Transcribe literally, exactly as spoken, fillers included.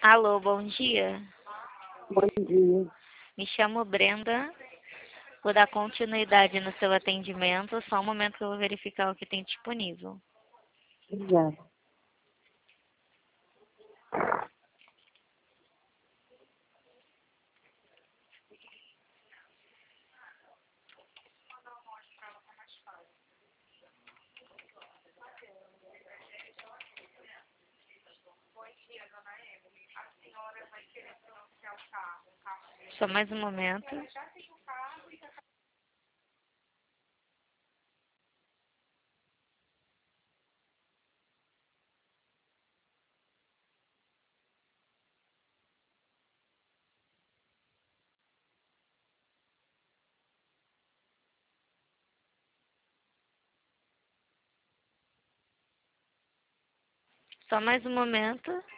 Alô, bom dia. Bom dia. Me chamo Brenda. Vou dar continuidade no seu atendimento. Só um momento que eu vou verificar o que tem disponível. Obrigada. Só mais um momento. Só mais um momento.